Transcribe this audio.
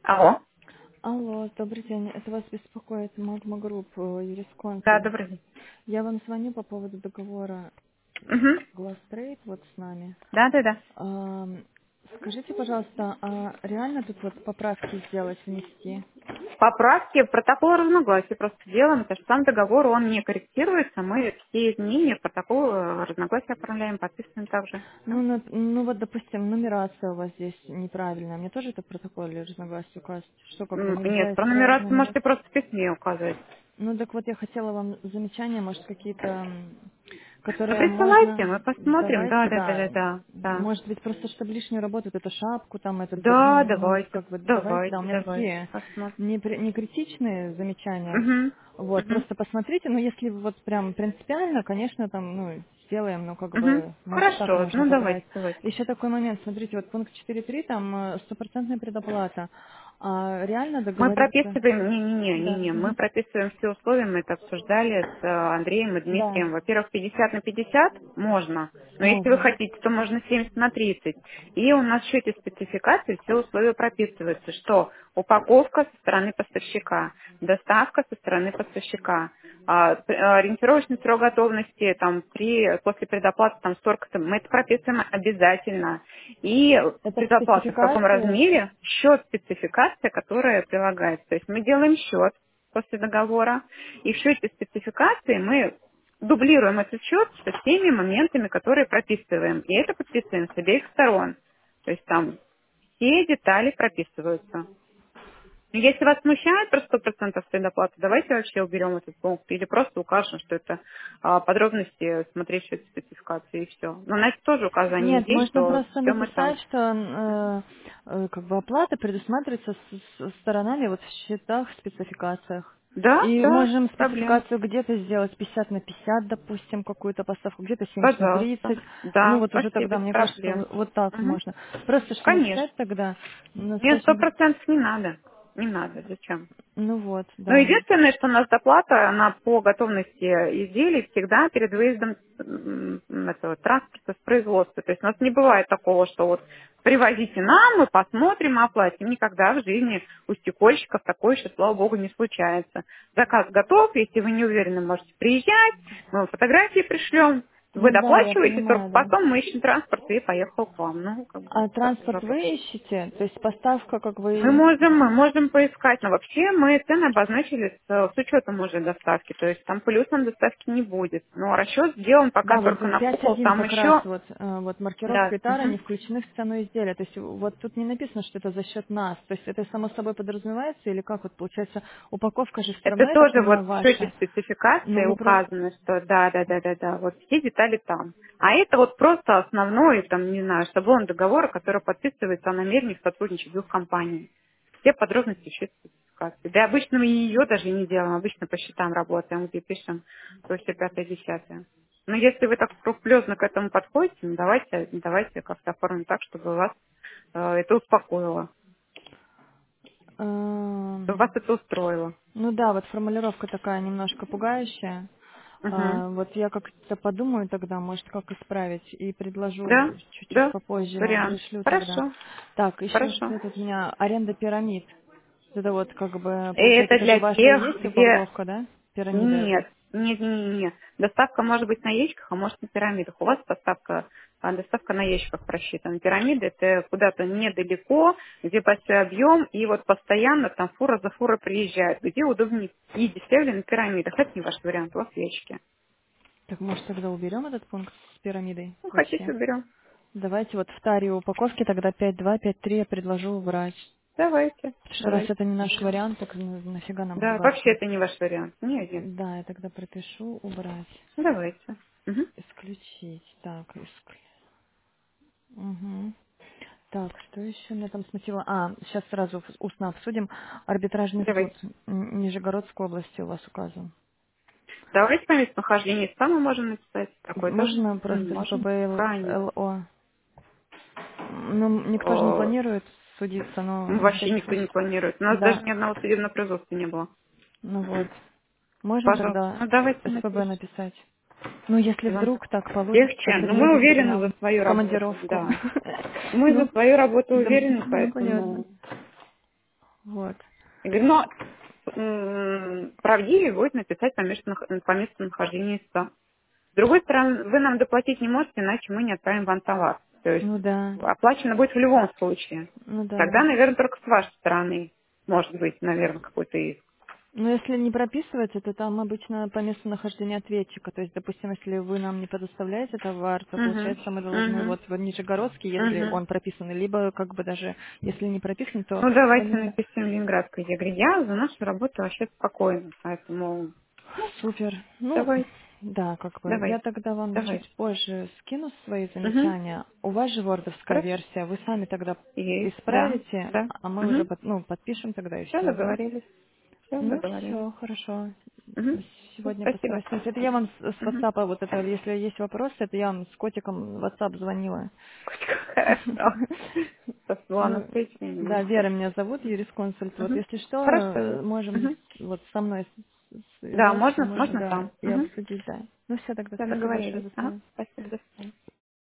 Алло. Алло, добрый день. Это вас беспокоит Магма Групп, Да, юрисконсульт. добрый день. Я вам звоню по поводу договора Угу. Гластрейд вот с нами. Да, да, да. Скажите, пожалуйста, а реально тут вот поправки сделать, внести? Поправки в протокол разногласий просто делаем, потому что сам договор, он не корректируется, мы все изменения в протокол разногласия отправляем, подписываем также. Всё. Ну вот, допустим, нумерация у вас здесь неправильная. Мне тоже это в протоколе разногласия указать? Что, как бы Нет, нельзя про исправить нумерацию можете нумерацию? просто в письме указывать. Ну так вот я хотела вам замечания, может какие-то, Ну, которые присылайте, можно, мы посмотрим. Да, давайте, да, да, да, да, да. Да, может быть просто чтобы лишнюю работу, вот эту шапку, там этот, да, ну давайте, как бы давайте, да, у давайте, меня давайте, такие посмотрим. не критичные замечания, Угу. вот, Угу. просто посмотрите, но если вот прям принципиально, конечно, там, ну, сделаем, но как Угу. бы, может, так Хорошо, можно ну давайте, поправить. давайте. Еще такой момент, смотрите, вот пункт 4.3, там стопроцентная предоплата, а реально Мы договориться, прописываем, не-не-не, мы да, прописываем все условия, мы это обсуждали с Андреем и да, Дмитрием. Во-первых, 50/50 можно, но если вы можно. хотите, то можно 70/30. И у нас в счете спецификации все условия прописываются, что упаковка со стороны поставщика, доставка со стороны поставщика, ориентировочный срок готовности там после предоплаты там столько-то, мы это прописываем обязательно. И Это в предоплата в каком спецификации. размере, счет спецификация, которая прилагается. То есть мы делаем счет после договора, и в счете спецификации мы дублируем этот счет со всеми моментами, которые прописываем. И это подписываем с обеих сторон. То есть там все детали прописываются. Если вас смущает про 100% предоплаты, давайте вообще уберем этот пункт или просто укажем, что это подробности смотреть счет спецификации и все. Но на это тоже указание Нет, есть, можно что просто все мы там. написать, что как бы оплата предусматривается сторонами вот в счетах, спецификациях. Да, И да, можем проблем. спецификацию где-то сделать 50/50, допустим, какую-то поставку, где-то 70/30. Пожалуйста. Ну Да, вот уже вообще тогда, без мне кажется, проблем. вот так Мгм. можно. Просто что Конечно. написать тогда, Нет, сто назначим, процентов не надо. Не надо. Зачем? ну вот, Но да. единственное, что у нас доплата, она по готовности изделий всегда перед выездом этого транспорта с производства. То есть у нас не бывает такого, что вот привозите нам, мы посмотрим, оплатим. Никогда в жизни у стекольщиков такое еще, слава богу, не случается. Заказ готов, если вы не уверены, можете приезжать, мы вам фотографии пришлем, вы Ну да, я доплачиваете, только понимаю, да. потом мы ищем транспорт и поехал к вам. Ну, как бы, А такой транспорт вопрос. вы ищете? То есть поставка как вы... Мы можем поискать, но вообще мы цены обозначили с учетом уже доставки, то есть там плюсом доставки не будет. Но расчет сделан пока Да, вот только за на пол, 5.1 там как раз еще, вот да, маркировка и тара не включены в цену изделия. То есть вот тут не написано, что это за счет нас. То есть это само собой подразумевается или как вот получается упаковка же все это равно, я так тоже вот понимаю, в счете ваша. Но спецификации вы просто... указано, что да, вот все детали там. А это вот просто основной, там, не знаю, шаблон договора, который подписывается о намерениях сотрудничать двух компаний. Все подробности в счете спецификации. Да, обычно мы ее даже не делаем, обычно по счетам работаем, где пишем то все пятое, десятое. Но если вы так скрупулезно к этому подходите, ну, давайте как-то оформим так, чтобы вас это успокоило, чтобы эм, вас это устроило. Ну да, вот формулировка такая немножко пугающая. Угу. Вот я как-то подумаю тогда, может, как исправить, и предложу Да, чуть-чуть да, попозже вам вариант. пришлю тогда. Хорошо, Так, еще хорошо. что тут у меня? Аренда пирамид. Это вот как бы, И получается, это это же для у вас же тех, есть где упаковка, да? Пирамида эта. нет. Доставка может быть на ящиках, а может на пирамидах. У вас доставка на ящиках просчитана. Пирамида это куда-то недалеко, где большой объем, и вот постоянно там фура за фурой приезжает, где удобнее и дешевле на пирамидах. Это не ваш вариант, у вас ящики. Так, может, тогда уберем этот пункт с пирамидой Ну, хотите, вообще? уберем. Давайте вот в таре упаковки тогда 5.2, 5.3 я предложу убрать. Давайте, Потому что раз давайте. это не наш вариант, так нафига нам Да, вообще согласны. это не ваш вариант. Нет. Да, я тогда пропишу убрать. Давайте. Мгм. Исключить. Так, Мгм. Так, что еще меня там смутило? Сейчас сразу устно обсудим. Арбитражный суд Давайте. Нижегородской области у вас указан. Давайте по местонахождению СПА мы можем написать. Такое тоже Можно просто можем. ФБ Конечно. ЛО? Ну, никто же не Э, планирует судиться, но на Вообще всякий никто не случай. планирует. У нас даже Да, ни одного судебного производства не было. ну вот. Можно Пожалуйста. тогда Ну давайте СПБ напишем. написать? Ну, если Если вам вдруг так получится, легче. вдруг Но мы едете к уверены за нам свою в работу. командировку. Да. Мы за Ну, свою работу да, уверены, ну, понятно. поэтому Вот. Я говорю, но правдивее будет написать по месту нахождения ИСа. С другой стороны, вы нам доплатить не можете, иначе мы не отправим вам товар. То есть Ну да, оплачено будет в любом случае. ну Тогда, да. наверное, только с вашей стороны может быть, наверное, какой-то иск. Но если не прописывается, то там обычно по месту нахождения ответчика. То есть, допустим, если вы нам не предоставляете товар, то Угу, получается мы должны угу, вот в Нижегородске, если угу. он прописан, либо как бы даже если не прописан, то Ну, давайте больница. напишем Ленинградской. Я говорю, я за нашу работу вообще спокойна. Поэтому, ну, Супер. Ну, давайте, да, как бы. Я давайте, тогда вам давайте. чуть позже скину свои Угу. замечания. У вас же вордовская Хорошо. версия. Вы сами тогда Есть, да, исправите, да. а мы уже Угу. ну, подпишем тогда и Все, все, да? договорились. Все, Ну договорились. все, хорошо. Угу. Сегодня Спасибо. постараюсь. Это я вам с Угу. WhatsApp, вот это, если есть вопросы, это я вам с котиком в WhatsApp звонила. Хорошо. Со слона Ну, встречи. да, Вера меня зовут, юрисконсульт. Вот Угу. если что, Хорошо. можем Угу. вот со мной Да, связаться, можно, можно, можно да, там. и Угу. обсудить, да. Ну все, тогда Все, спасибо большое договорились. за Ага. связь. Спасибо, до свидания.